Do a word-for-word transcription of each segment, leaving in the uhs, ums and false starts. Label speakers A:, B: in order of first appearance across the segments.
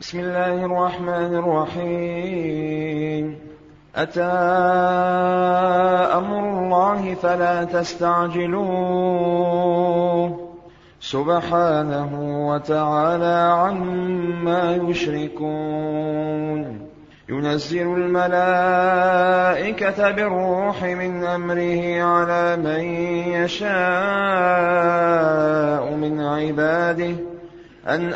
A: بسم الله الرحمن الرحيم. أتى أمر الله فلا تستعجلوه سبحانه وتعالى عما يشركون. ينزل الملائكة بالروح من أمره على من يشاء من عباده أن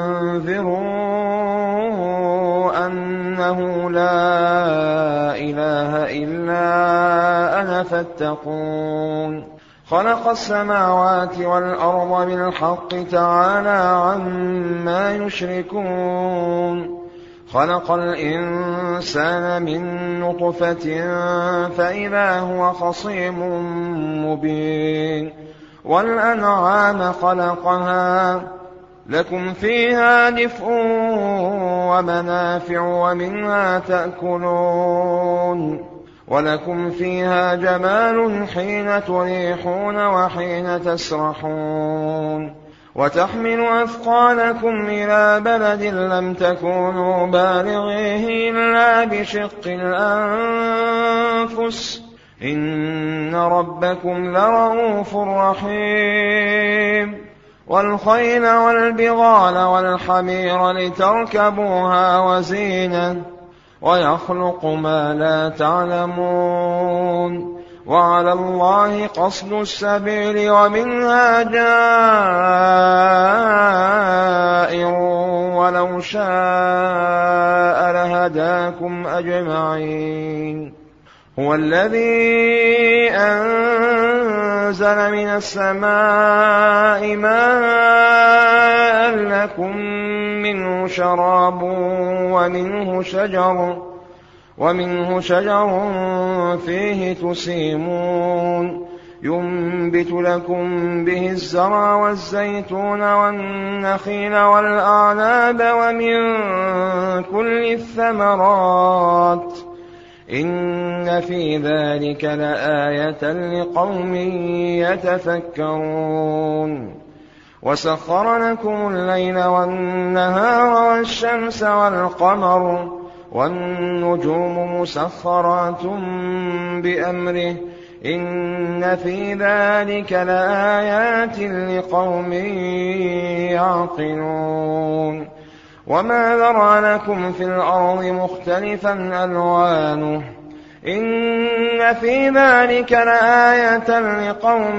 A: أنذروا أنه لا إله إلا أنا فاتقون. خلق السماوات والأرض بالحق تعالى عما يشركون. خلق الإنسان من نطفة فإذا هو خصيم مبين. والأنعام خلقها لكم فيها دفء ومنافع ومنها تأكلون. ولكم فيها جمال حين تريحون وحين تسرحون. وتحمل أثقالكم إلى بلد لم تكونوا بالغيه إلا بشق الأنفس إن ربكم لرءوف رحيم. والخيل والبغال والحمير لتركبوها وزينة ويخلق ما لا تعلمون. وعلى الله قصد السبيل ومنها جائر ولو شاء لهداكم أجمعين. هو الذي أنزل من السماء ماء لكم منه شراب ومنه شجر ومنه شجر فيه تسيمون. ينبت لكم به الزرع والزيتون والنخيل والأعناب ومن كل الثمرات إن في ذلك لآية لقوم يتفكرون. وسخر لكم الليل والنهار والشمس والقمر والنجوم مسخرات بأمره إن في ذلك لآيات لقوم يعقلون. وما ذرأ لكم في الأرض مختلفا ألوانه إن في ذلك لآية لقوم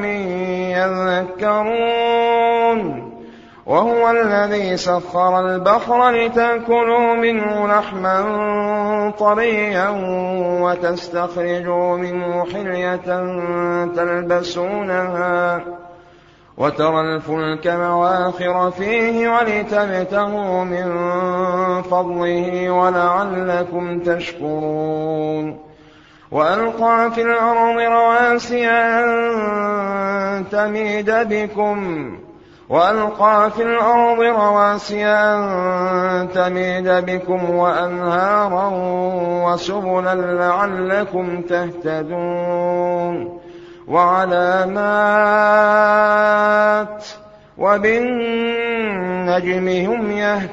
A: يذكرون. وهو الذي سخر البحر لتأكلوا منه لحما طريا وتستخرجوا منه حلية تلبسونها وترى الفلك مواخر فيه ولتبتغوا من فضله ولعلكم تشكرون. وألقى في الأرض رواسي أن تميد بكم وألقى في الأرض رواسي أن تميد بكم وأنهارا وسبلا لعلكم تهتدون. وعلامات وبالنجم هم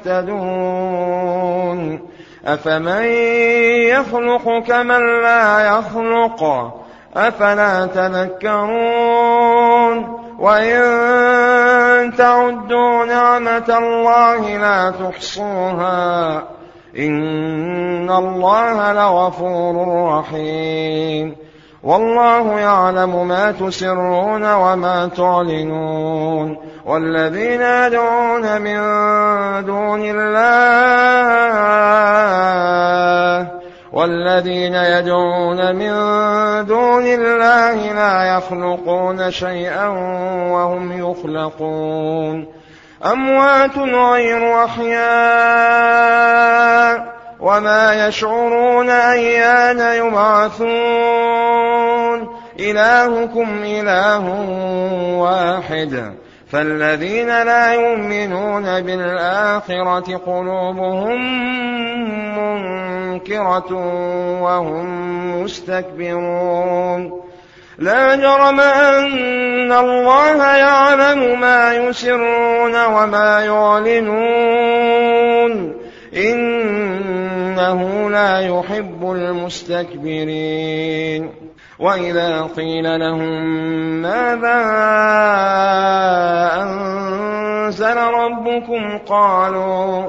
A: يهتدون. أفمن يخلق كمن لا يخلق أفلا تذكرون. وإن تعدوا نعمة الله لا تحصوها إن الله لغفور رحيم. والله يعلم ما تسرون وما تعلنون. والذين يدعون من دون الله والذين يدعون من دون الله لا يخلقون شيئا وهم يخلقون. أموات غير أحياء وما يشعرون أيان يبعثون. إلهكم إله واحد فالذين لا يؤمنون بالآخرة قلوبهم منكرة وهم مستكبرون. لا جرم أن الله يعلم ما يسرون وما يعلنون إنه لا يحب المستكبرين. وإذا قيل لهم ماذا أنزل ربكم قالوا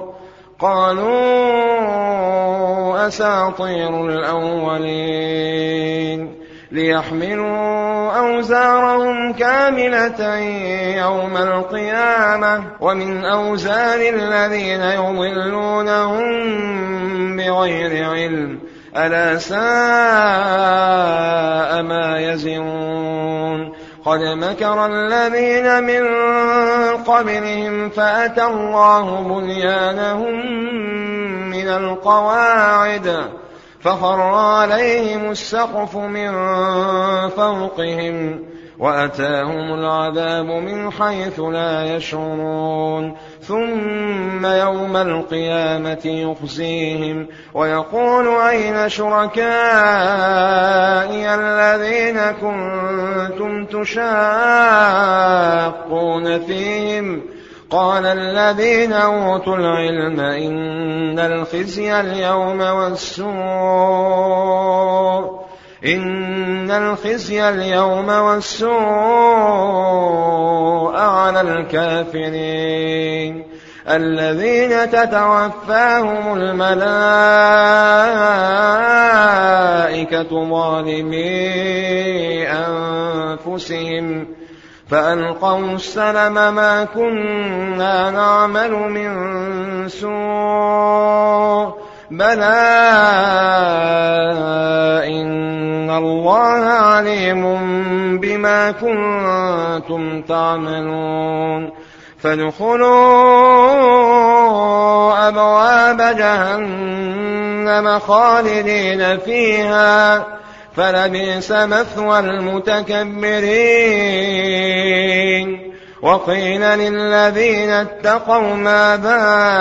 A: قالوا أساطير الأولين ليحملوا أوزارهم كاملة يوم القيامة ومن أوزار الذين يضلونهم بغير علم ألا ساء ما يزرون. قد مكر الذين من قبلهم فأتى الله بنيانهم من القواعد فخر عليهم السقف من فوقهم وأتاهم العذاب من حيث لا يشعرون. ثم يوم القيامة يخزيهم ويقول أين شركائي الذين كنتم تشاقون فيهم قال الذين أوتوا العلم إن الخزي اليوم والسوء إن الخزي اليوم والسوء على الكافرين الذين تتوفاهم الملائكة ظالمي أنفسهم فألقوا السلم ما كنا نعمل من سوء بلى إن الله عليم بما كنتم تعملون. فادخلوا أبواب جهنم خالدين فيها فلبئس مثوى المتكبرين. وقيل للذين اتقوا ماذا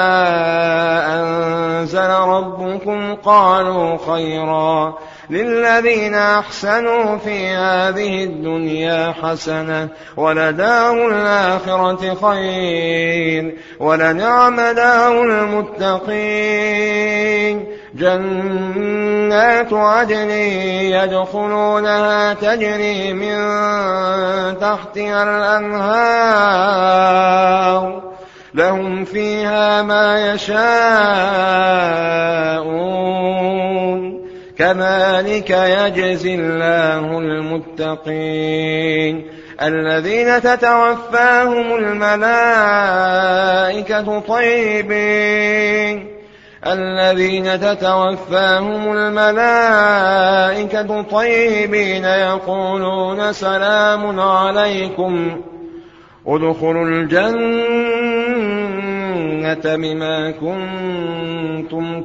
A: أنزل ربكم قالوا خيرا للذين أحسنوا في هذه الدنيا حسنة ولدار الآخرة خير ولنعم دار المتقين. جنات عدن يدخلونها تجري من تحتها الأنهار لهم فيها ما يشاءون كذلك يجزي الله المتقين. الذين تتوفاهم الملائكة طيبين الذين تتوفاهم الملائكة طيبين يقولون سلام عليكم ادخلوا الجنة بما كنتم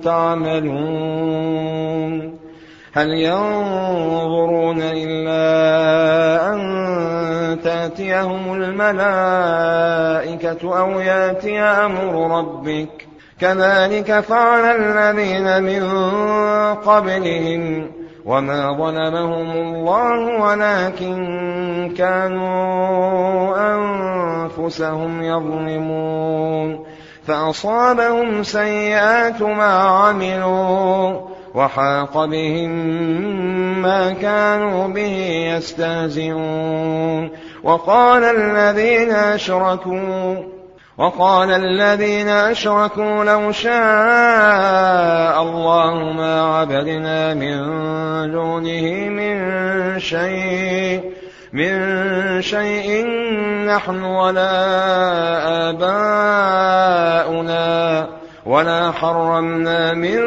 A: تعملون. هل ينظرون إلا أن تأتيهم الملائكة أو يأتي أمر ربك كذلك فعل الذين من قبلهم وما ظلمهم الله ولكن كانوا أنفسهم يظلمون. فأصابهم سيئات ما عملوا وحاق بهم ما كانوا به يستهزئون. وقال الذين أشركوا وقال الذين أشركوا لو شاء الله ما عبدنا من دونه من شيء من شيء نحن ولا آباؤنا ولا حرمنا من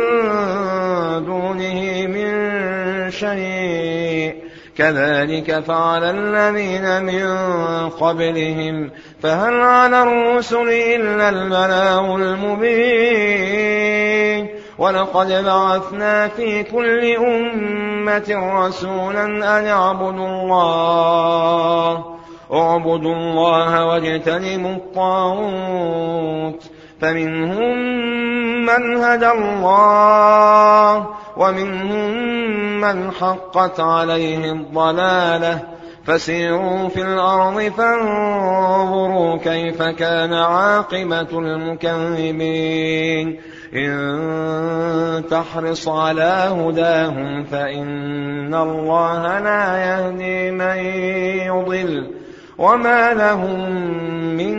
A: دونه من شيء كذلك فعل الذين من قبلهم فهل على الرسل إلا البلاغ المبين. ولقد بعثنا في كل أمة رسولا أن اعبدوا الله اعبدوا الله واجتنبوا الطاغوت فمنهم من هدى الله ومنهم من حقت عليه الضلالة فسيروا في الأرض فانظروا كيف كان عاقبة المكذبين. إن تحرص على هداهم فإن الله لا يهدي من يضل وما لهم من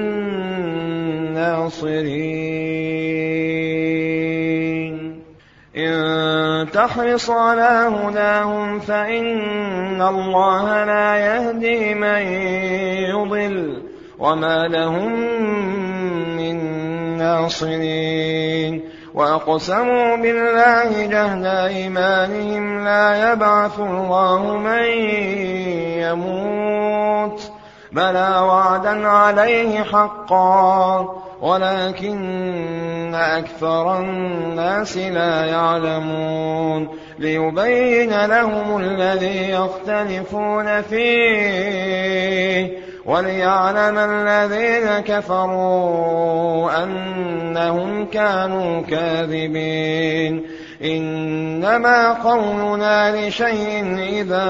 A: ناصرين إن تحرص على هداهم فإن الله لا يهدي من يضل وما لهم من ناصرين وأقسموا بالله جهد أيمانهم لا يبعث الله من يموت بلى وعدا عليه حقا ولكن أكثر الناس لا يعلمون ليبين لهم الذي يختلفون فيه وليعلم الذين كفروا أنهم كانوا كاذبين إنما قولنا لشيء إذا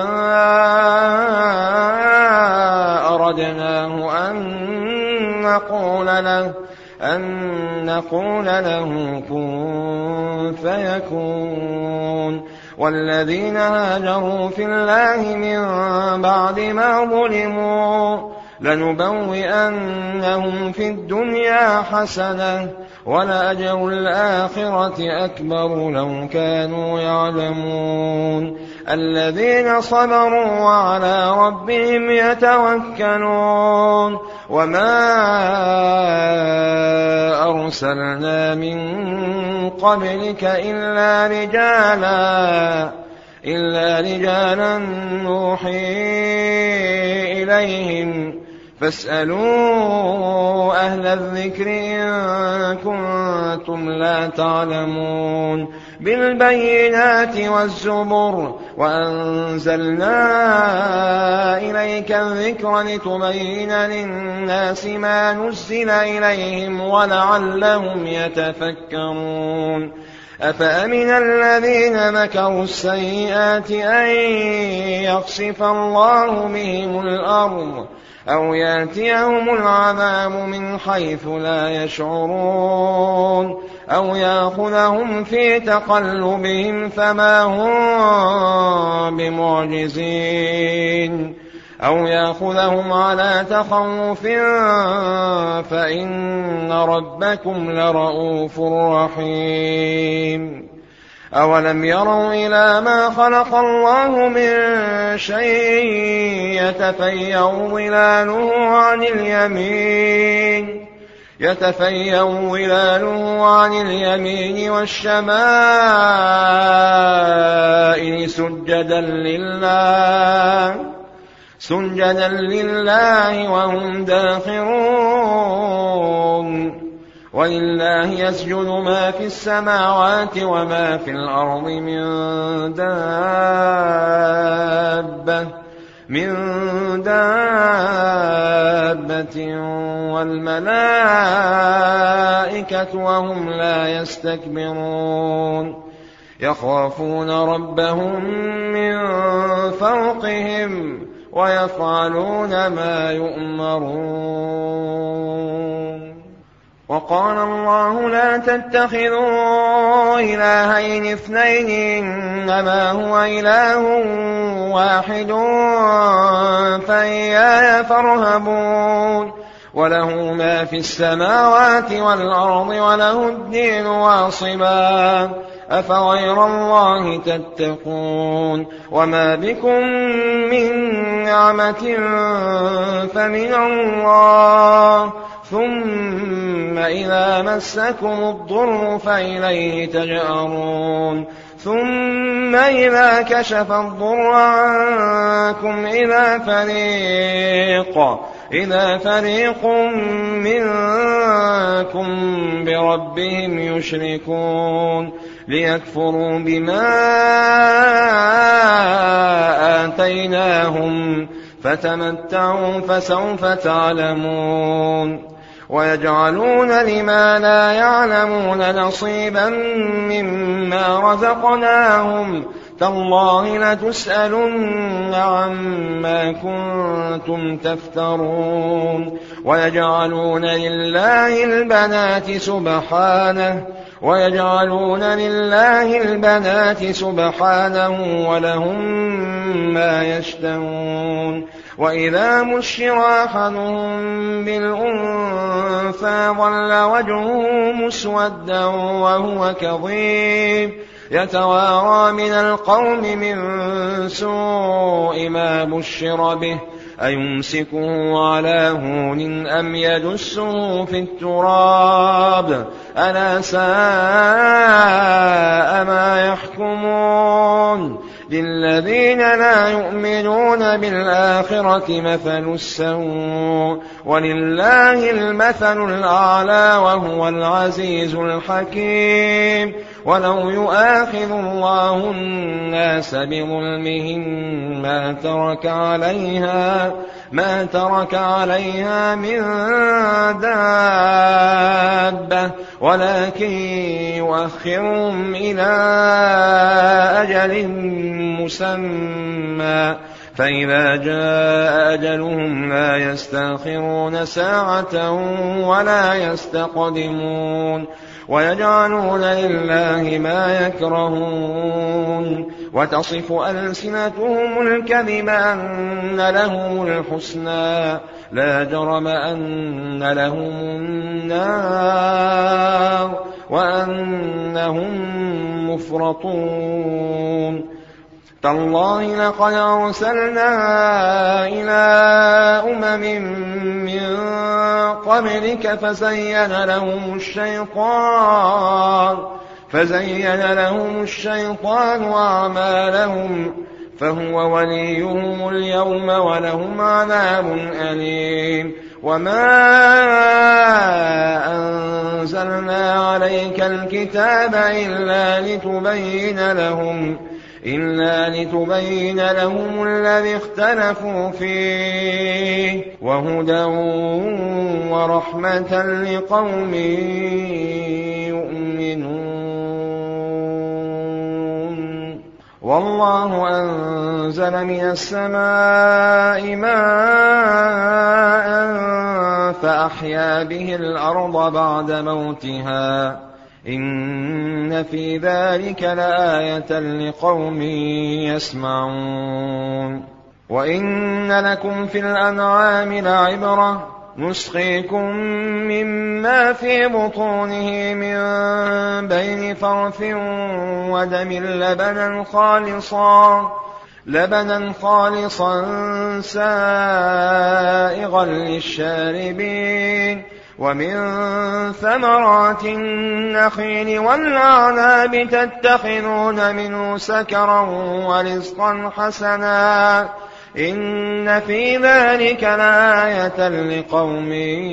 A: أردناه أن نقول له أن نقول له كن فيكون والذين هاجروا في الله من بعد ما ظلموا لنبوئنهم في الدنيا حسنة ولأجر الآخرة أكبر لو كانوا يعلمون الذين صبروا وعلى ربهم يتوكلون وما أرسلنا من قبلك إلا رجالا إلا رجالا نوحي إليهم فاسألوا أهل الذكر إن كنتم لا تعلمون بالبينات والزبر وأنزلنا إليك الذكر لتبين للناس ما نزل إليهم ولعلهم يتفكرون أفأمن الذين مكروا السيئات أن يخسف الله بهم الأرض أو يأتيهم العذاب من حيث لا يشعرون أو يأخذهم في تقلبهم فما هم بمعجزين أو يأخذهم على تخوف فإن ربكم لرؤوف رحيم أولم يروا إلى ما خلق الله من شيء يتفيأ ظلاله عن اليمين يتفيأ ظلاله عن اليمين والشمائل سجدا لله سجدا لله وهم داخرون ولله يسجد ما في السماوات وما في الأرض من دابة من دابة والملائكة وهم لا يستكبرون يخافون ربهم من فوقهم ويفعلون ما يؤمرون وقال الله لا تتخذوا إلهين اثنين إنما هو إله واحد فإياي فارهبون وله ما في السماوات والأرض وله الدين واصبا أفغير الله تتقون وما بكم من نعمة فمن الله ثم إذا مسكم الضر فإليه تجأرون ثم إذا كشف الضر عنكم إذا فريق إذا فريق منكم بربهم يشركون ليكفروا بما آتيناهم فتمتعوا فسوف تعلمون ويجعلون لما لا يعلمون نصيبا مما رزقناهم تالله لتسألن عما كنتم تفترون ويجعلون لله البنات سبحانه ويجعلون لله البنات سبحانه ولهم ما يشتهون وإذا بشر أحدهم بالأنثى ظل وجهه مسودا وهو كظيم يتوارى من القوم من سوء ما بشر به أيمسكه على هون أم يدسه في التراب ألا ساء ما يحكمون للذين لا يؤمنون بالآخرة مثل السوء ولله المثل الأعلى وهو العزيز الحكيم ولو يؤاخذ الله الناس بظلمهم ما ترك عليها ما ترك عليها من دابة ولكن يؤخرهم إلى أجل مسمى فإذا جاء أجلهم لا يستأخرون ساعة ولا يستقدمون ويجعلون لله ما يكرهون وتصف ألسنتهم الكذب أن لهم الحسنى لا جرم أن لهم النار وأنهم مفرطون تالله لقد أرسلنا إلى أمم من قبلك فزين لهم الشيطان فزين لهم الشيطان أعمالهم فهو وليهم اليوم ولهم عذاب أليم وما أنزلنا عليك الكتاب إلا لتبين لهم إلا لتبين لهم الذي اختلفوا فيه وهدى ورحمة لقوم يؤمنون والله أنزل من السماء ماء فأحيا به الأرض بعد موتها إن في ذلك لآية لقوم يسمعون وإن لكم في الأنعام لعبرة نسقيكم مما في بطونه من بين فرث ودم لبنا خالصا لبنا خالصا سائغا للشاربين ومن ثمرات النخيل والأعناب تتخذون منه سكرا ورزقا حسنا إن في ذلك لآية لقوم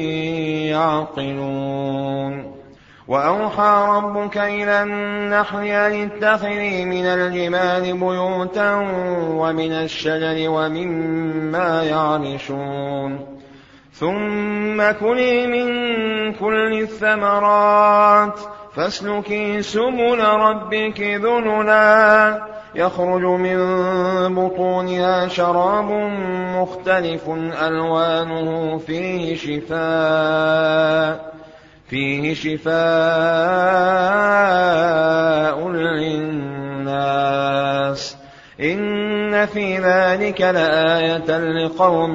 A: يعقلون وأوحى ربك إلى النحل أن اتخذي من الجبال بيوتا ومن الشجر ومما يعرشون ثم كلي من كل الثمرات فاسلكي سبل ربك ذللا يخرج من بطونها شراب مختلف ألوانه فيه شفاء فيه شفاء للناس إن في ذلك لآية لقوم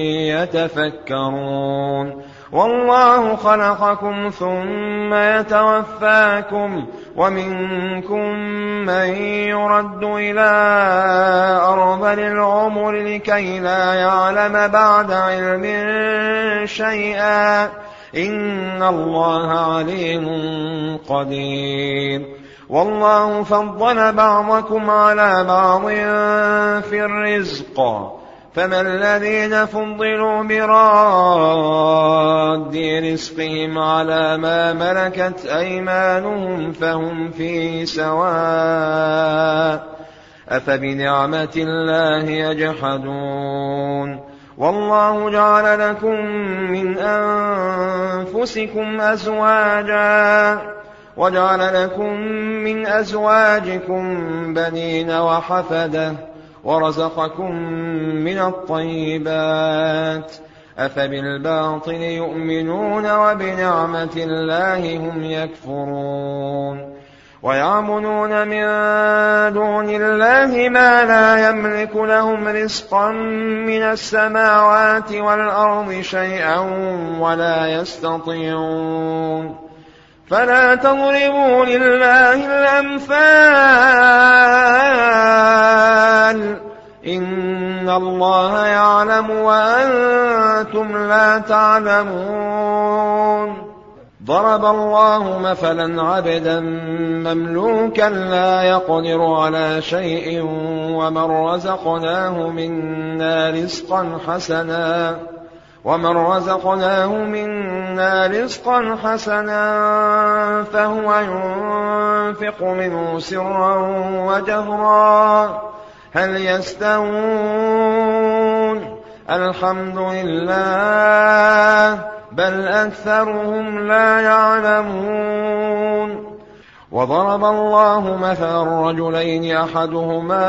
A: يتفكرون والله خلقكم ثم يتوفاكم ومنكم من يرد إلى أرذل العمر لكي لا يعلم بعد علم شيئا إن الله عليم قدير والله فضل بعضكم على بعض في الرزق فما الذين فضلوا براد رزقهم على ما ملكت أيمانهم فهم فيه سواء أفبنعمة الله يجحدون والله جعل لكم من أنفسكم أزواجا وجعل لكم من أزواجكم بنين وحفدة ورزقكم من الطيبات أفبالباطل يؤمنون وبنعمة الله هم يكفرون ويعبدون من دون الله ما لا يملك لهم رزقا من السماوات والأرض شيئا ولا يستطيعون فلا تضربوا لله الأمثال إن الله يعلم وأنتم لا تعلمون ضرب الله مثلا عبدا مملوكا لا يقدر على شيء ومن رزقناه منا رزقا حسنا ومن رزقناه منا رزقا حسنا فهو ينفق منه سرا وجهرا هل يستوون الحمد لله بل أكثرهم لا يعلمون وضرب الله مثلا رجلين أحدهما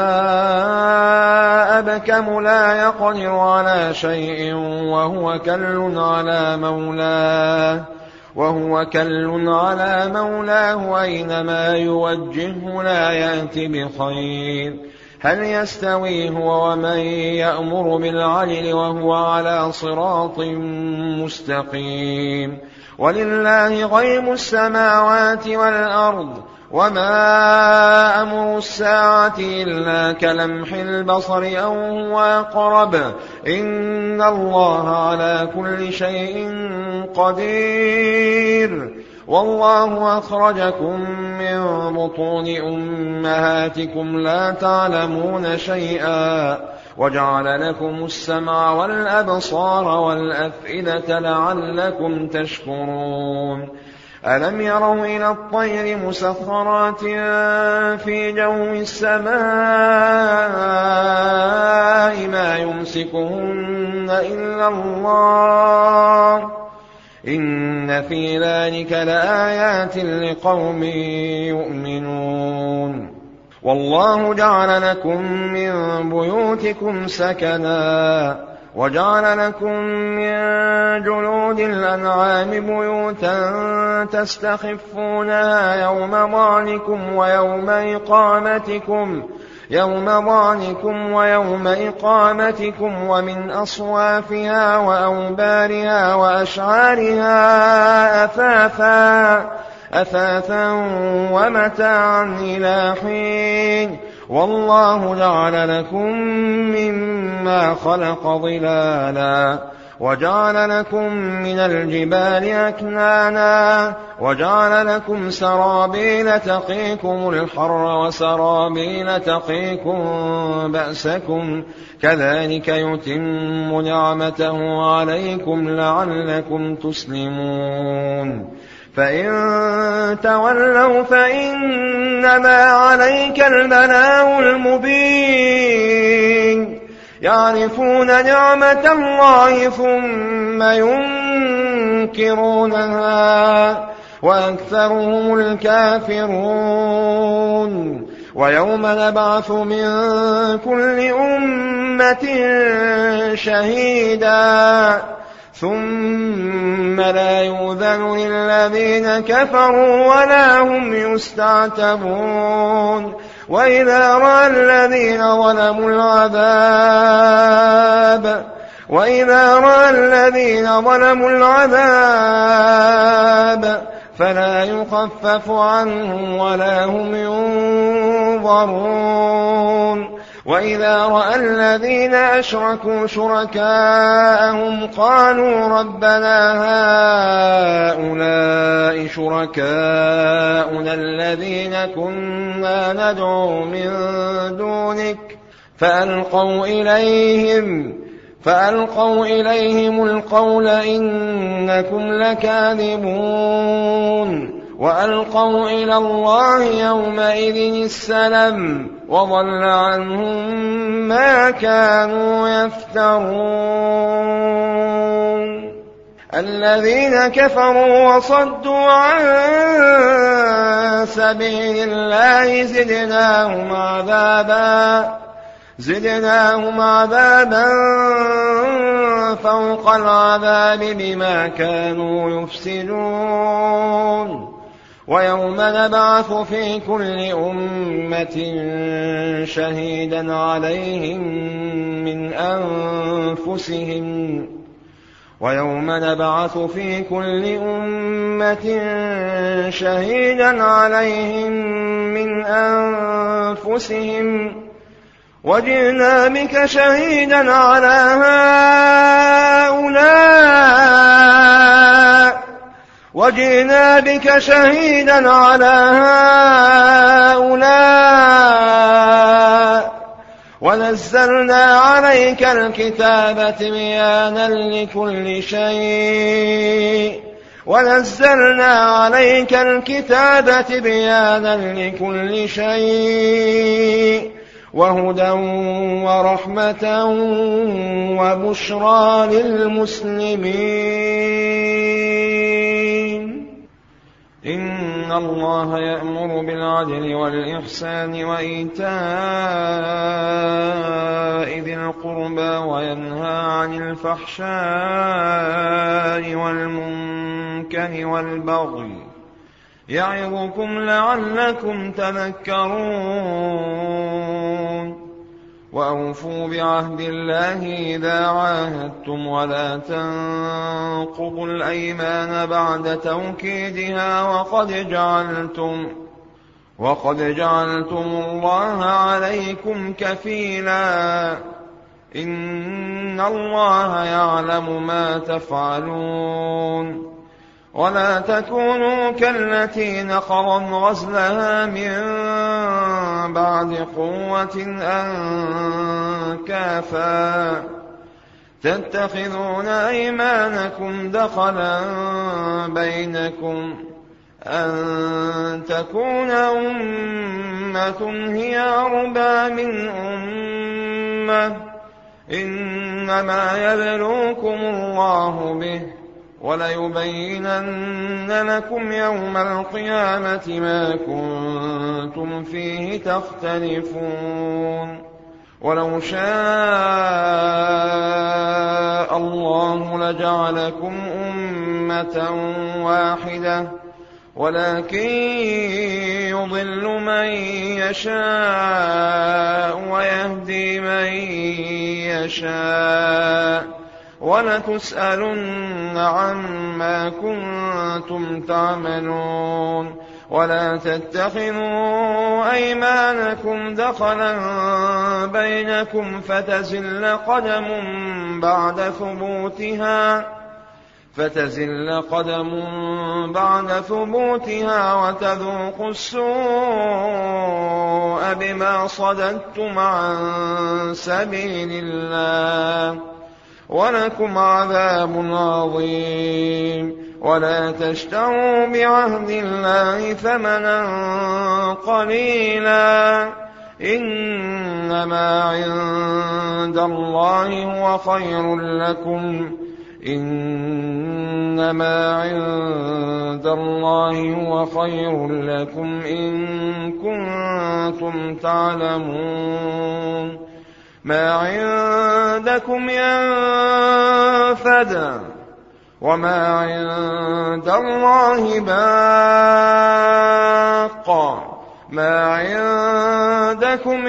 A: أبكم لا يقدر على شيء وهو كل على مولاه وهو كل على مولاه أينما يوجهه لا يأتي بخير هل يستوي هو ومن يأمر بالعدل وهو على صراط مستقيم ولله غيب السماوات والأرض وما أمر الساعة إلا كلمح البصر أو هو أقرب إن الله على كل شيء قدير والله أخرجكم من بطون أمهاتكم لا تعلمون شيئا وجعل لكم السمع والأبصار والأفئدة لعلكم تشكرون ألم يروا إلى الطير مسخرات في جو السماء ما يمسكهن إلا الله إن في ذلك لآيات لقوم يؤمنون والله جعل لكم من بيوتكم سكنا وجعل لكم من جلود الأنعام بيوتا تستخفونها يوم ضعنكم ويوم إقامتكم يوم ضعنكم ويوم إقامتكم ومن أصوافها وأوبارها وأشعارها أثاثا أثاثا ومتاعا إلى حين والله جعل لكم مما خلق ظلالا وجعل لكم من الجبال أكنانا وجعل لكم سرابيل تقيكم الحر وسرابيل تقيكم بأسكم كذلك يتم نعمته عليكم لعلكم تسلمون فإن تولوا فإنما عليك البلاغ المبين يعرفون نعمة الله ثم ينكرونها وأكثرهم الكافرون ويوم نبعث من كل أمة شهيدا ثم لا يؤذن للذين كفروا ولا هم يستعتبون وإذا رأى الذين ظلموا العذاب وإذا رأى الذين ظلموا العذاب فلا يخفف عنهم ولا هم ينظرون وإذا رأى الذين أشركوا شركاءهم قالوا ربنا هؤلاء شركاؤنا الذين كنا ندعو من دونك فألقوا إليهم فألقوا إليهم القول إنكم لكاذبون وألقوا إلى الله يومئذ السلام وضل عنهم ما كانوا يفترون الذين كفروا وصدوا عن سبيل الله زدناهم عذابا زدناهم عذابا فوق العذاب بما كانوا يفسدون ويوم نبعث في كل أمة شهيدا عليهم من أنفسهم ويوم نبعث في كل أمة شهيدا عليهم من أنفسهم وجئنا بك شهيدا على هؤلاء وجئنا بك شهيدا على هؤلاء ونزلنا عليك الكتاب تبيانا لكل شيء ونزلنا عليك الكتاب تبيانا لكل شيء وهدى ورحمة وبشرى للمسلمين. إن الله يأمر بالعدل والإحسان وإيتاء ذي القربى وينهى عن الفحشاء والمنكر والبغي يعظكم لعلكم تذكرون. وأوفوا بعهد الله إذا عاهدتم ولا تنقضوا الأيمان بعد توكيدها وقد جعلتم وقد جعلتم الله عليكم كفيلا إن الله يعلم ما تفعلون. ولا تكونوا كالتي نقضت غزلها من بعد قوة أنكافا تتخذون أيمانكم دخلا بينكم أن تكون أمة هي أربى من أمة إنما يبلوكم الله به وليبينن لكم يوم القيامة ما كنتم فيه تختلفون. ولو شاء الله لجعلكم أمة واحدة ولكن يضل من يشاء ويهدي من يشاء ولتسألن عما كنتم تعملون. ولا تتخذوا أيمانكم دخلا بينكم فتزل قدم بعد ثبوتها فتزل قدم بعد ثبوتها وتذوقوا السوء بما صددتم عن سبيل الله ولكم عذاب عظيم. ولا تشتروا بعهد الله ثمنا قليلا إنما عند الله هو خير لكم إنما عند الله هو خير لكم إن كنتم تعلمون. ما عندكم ينفد وما عند الله باق ما عندكم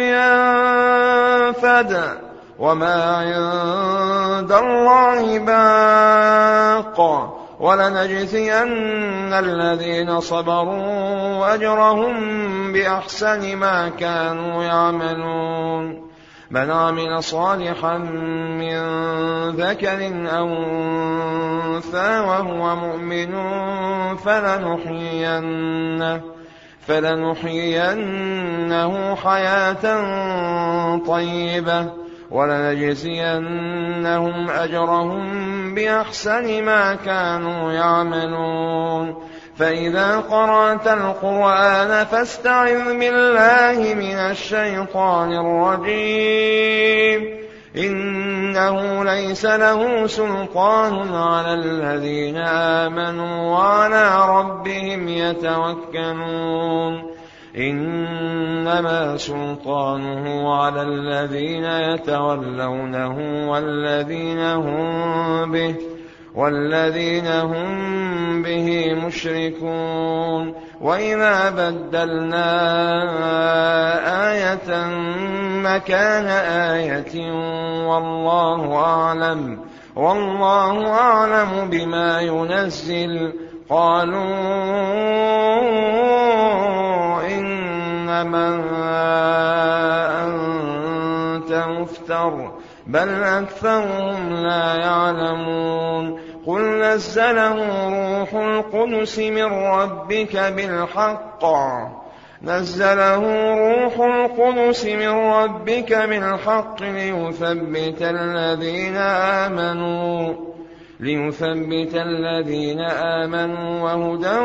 A: ينفد وما عند الله باق ولنجزين الذين صبروا أجرهم بأحسن ما كانوا يعملون. من عمل صالحا من ذكر أو أنثى وهو مؤمن فلنحيينه, فلنحيينه حياة طيبة ولنجزينهم أجرهم بأحسن ما كانوا يعملون. فإذا قرأت القرآن فاستعذ بالله من الشيطان الرجيم إنه ليس له سلطان على الذين آمنوا وعلى ربهم يتوكلون. إن إنما سلطانه على الذين يتولونه والذين هم به والذين هم به مشركون. وإذا بدلنا آية مكان آية والله أعلم والله أعلم بما ينزل قالوا إنما أنت مفتر بل أكثرهم لا يعلمون. قل نزله روح القدس من ربك بالحق نزله روح القدس من ربك بالحق ليثبت الذين آمنوا ليثبت الذين آمنوا وهدى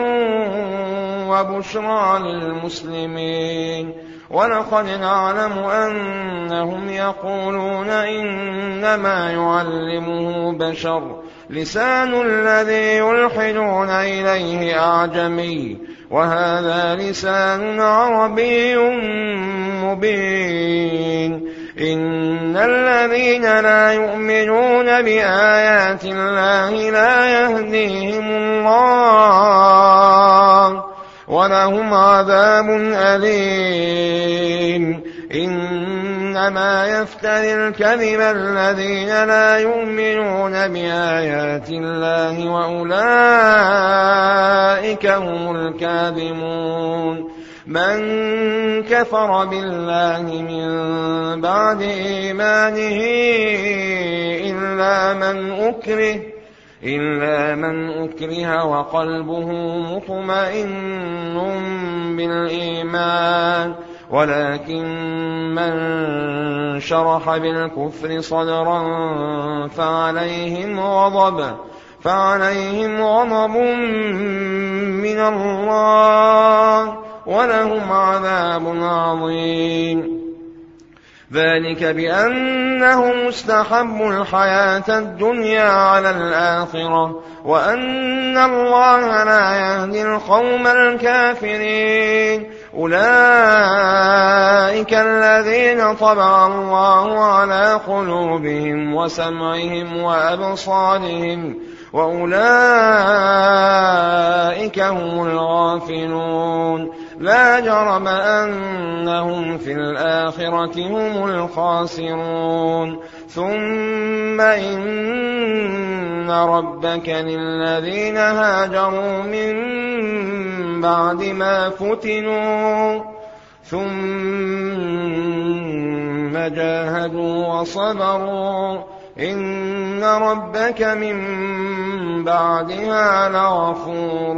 A: وبشرى للمسلمين. ولقد نعلم أنهم يقولون إنما يعلمه بشر لسان الذي يلحدون إليه أعجمي وهذا لسان عربي مبين. إن الذين لا يؤمنون بآيات الله لا يهديهم الله ولهم عذاب أليم. إنما يفتري الكذب الذين لا يؤمنون بآيات الله وأولئك هم الكاذبون. من كفر بالله من بعد إيمانه إلا من أكره إلا من أكره وقلبه مطمئن بالإيمان ولكن من شرح بالكفر صدرا فعليهم غضب فعليهم غضب من الله ولهم عذاب عظيم. ذلك بأنهم استحبوا الحياة الدنيا على الآخرة وأن الله لا يهدي القوم الكافرين. أولئك الذين طبع الله على قلوبهم وسمعهم وأبصارهم وأولئك هم الغافلون. لا جرم أنهم في الآخرة هم الخاسرون. ثم إن ربك للذين هاجروا من بعد ما فتنوا ثم جاهدوا وصبروا إن ربك من بعدها لغفور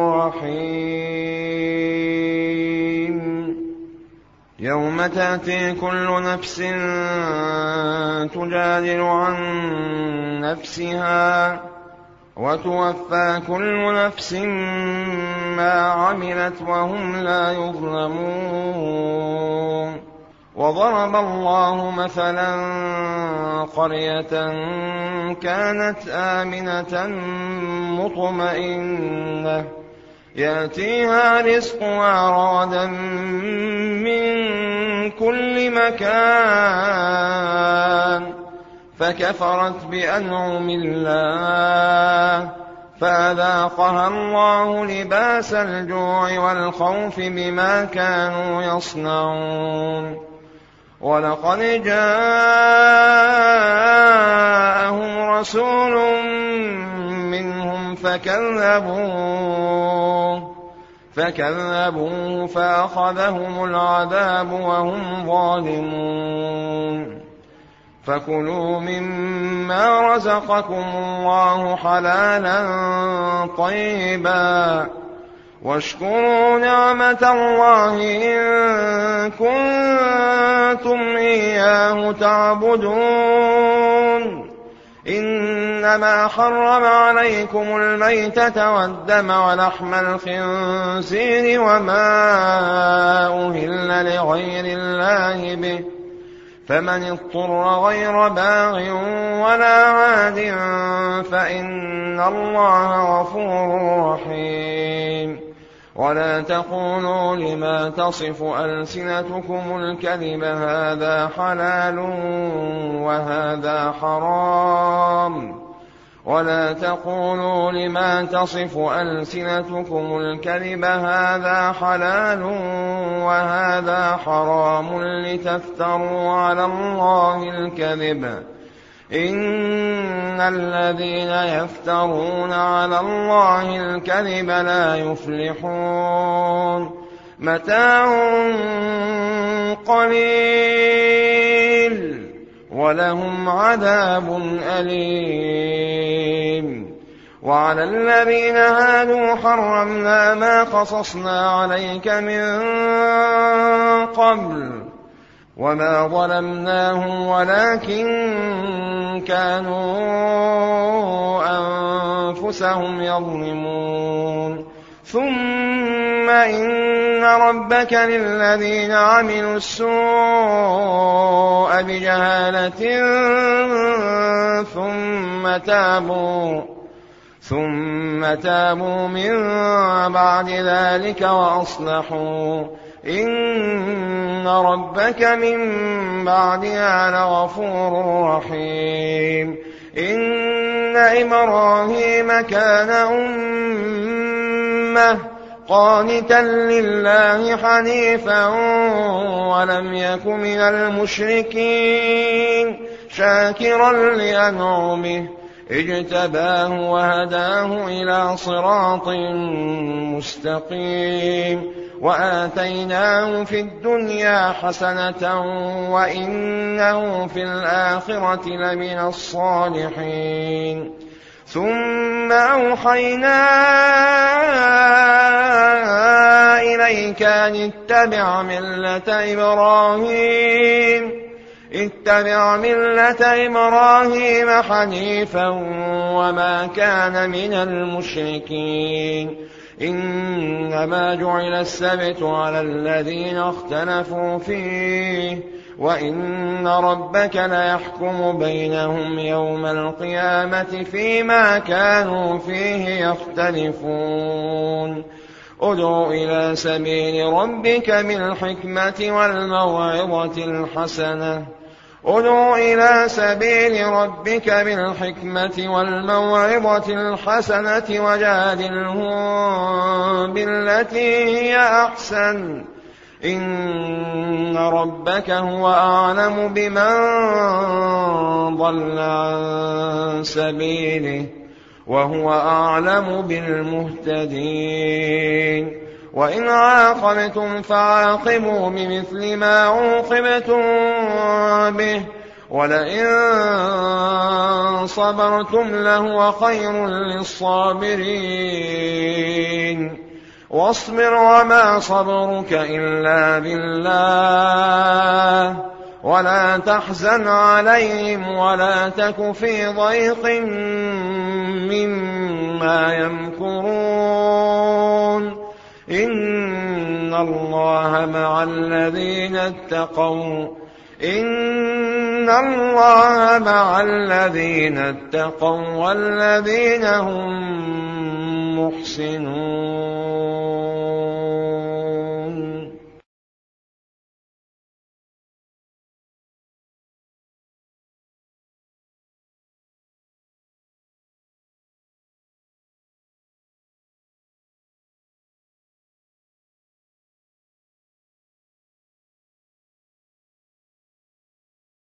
A: رحيم. يوم تأتي كل نفس تجادل عن نفسها وتوفى كل نفس ما عملت وهم لا يظلمون. وضرب الله مثلا قرية كانت آمنة مطمئنة يأتيها رزقها رغدا من كل مكان فكفرت بأنعم الله فأذاقها الله لباس الجوع والخوف بما كانوا يصنعون. ولقد جاءهم رسول منهم فكذبوه فكذبوه فأخذهم العذاب وهم ظالمون. فكلوا مما رزقكم الله حلالا طيبا واشكروا نعمة الله إن كنتم إياه تعبدون. إنما حرم عليكم الميتة والدم ولحم الخنزير وما أهل لغير الله به فمن اضطر غير باغ ولا عاد فإن الله غفور رحيم. ولا تقولوا لما تصف ألسنتكم الكذب هذا حلال وهذا حرام ولا تقولوا لما تصف ألسنتكم الكذب هذا حلال وهذا حرام لتفتروا على الله الكذب إن الذين يفترون على الله الكذب لا يفلحون متاع قليل ولهم عذاب أليم وعلى الذين هادوا حرمنا ما قصصنا عليك من قبل وما ظلمناهم ولكن كانوا أنفسهم يظلمون ثم إن ربك للذين عملوا السوء بجهالة ثم تابوا ثم تابوا من بعد ذلك وأصلحوا إن ربك من بعدها لغفور رحيم إن إبراهيم كان أمة قانتا لله حنيفا ولم يك من المشركين شاكرا لأنعمه اجتباه وهداه إلى صراط مستقيم وآتيناه في الدنيا حسنة وإنه في الآخرة لمن الصالحين ثم أوحينا إليك أن اتبع ملة إبراهيم اتبع ملة إبراهيم حنيفا وما كان من المشركين إنما جعل السبت على الذين اختلفوا فيه وإن ربك ليحكم بينهم يوم القيامة فيما كانوا فيه يختلفون ادع إلى سبيل ربك بالحكمة والموعظة الحسنة ادع إلى سبيل ربك بالحكمة والموعظة الحسنة وجادلهم بالتي هي أحسن إن ربك هو أعلم بمن ضل عن سبيله وهو أعلم بالمهتدين وإن عاقبتم فعاقبوا بمثل ما عوقبتم به ولئن صبرتم لهو خير للصابرين واصبر وما صبرك إلا بالله ولا تحزن عليهم ولا تك في ضيق مما يمكرون إن الله مع الذين اتقوا إن الله مع الذين اتقوا والذين هم محسنون